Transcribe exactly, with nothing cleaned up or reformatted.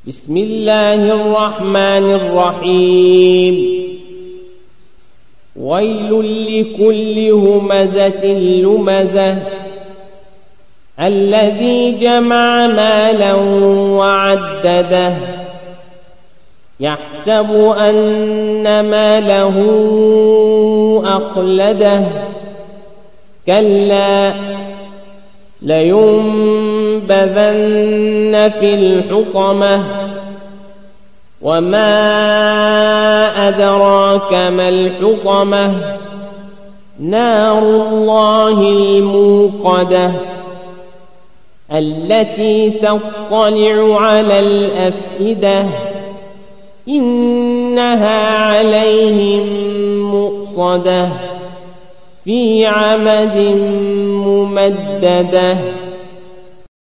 بسم الله الرحمن الرحيم ويل لكل همزة لمزة الذي جمع مالا وعدده يحسب أن ماله أخلده كلا لينبذن في الحطمة وما أدراك ما الحطمة نار الله الموقدة التي تطلع على الأفئدة إنها عليهم مؤصدة في عمد ممددة.